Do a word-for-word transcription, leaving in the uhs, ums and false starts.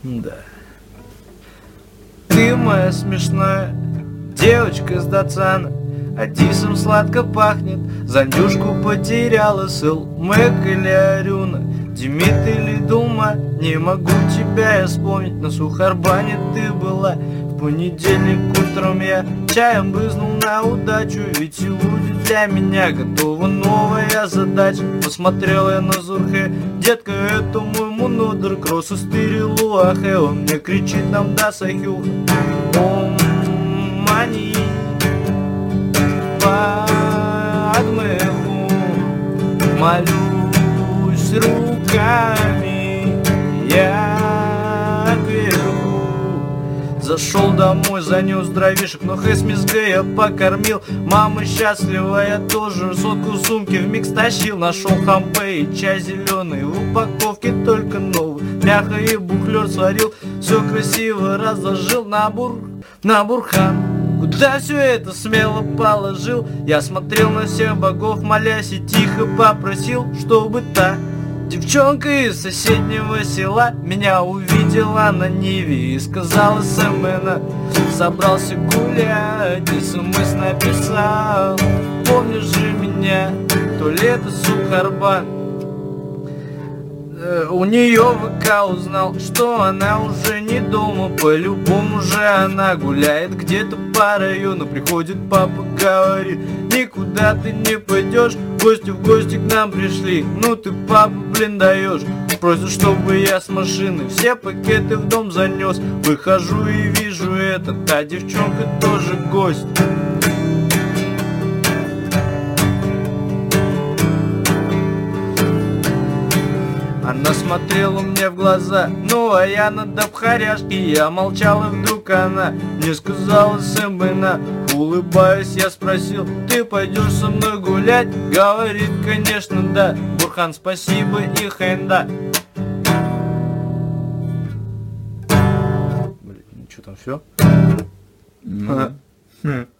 Да. Ты моя смешная девочка с Датсана, Адисом сладко пахнет, Зандюшку потеряла, Сэл, Мэг или Арюна, Димит или Дума. Не могу тебя я вспомнить, на Сухарбане ты была. В понедельник утром я чаем брызнул на удачу, ведь сегодня для меня готова новая задача. Посмотрел я на Зурхе, детка, это мой монодр, кросс из Тырилуахе. Он мне кричит, нам да сахюх. Ом мани подмыху, молюсь руками я кверху. Зашел домой, занес дровишек, но хэсмизга я покормил. Мама счастлива, я тоже сотку сумки вмиг стащил. Нашел хампе и чай зеленый, в упаковке только новый. Мяха и бухлер сварил, все красиво разложил на бур, на бурхан. Куда все это смело положил? Я смотрел на всех богов, молясь, и тихо попросил, чтобы та девчонка из соседнего села меня увидела на Ниве и сказала: Сэмэна, собрался гулять, и смс написал: помнишь же меня, то лето Сухарбан. э, У нее в ВК узнал, что она уже не дома. По-любому же она гуляет где-то по району. Приходит папа, говорит: никуда ты не пойдешь, гости в гости к нам пришли. Ну ты, папа, блин, даешь. Просит, чтобы я с машины все пакеты в дом занес. Выхожу и вижу это, та девчонка тоже гость. Она смотрела мне в глаза, ну а я на обхаряшке. Я молчал, и вдруг она мне сказала: Сэмэна. Улыбаясь, я спросил: ты пойдешь со мной гулять? Говорит: конечно, да. Бурхан, спасибо и хэнда. Блин, ну что там, все?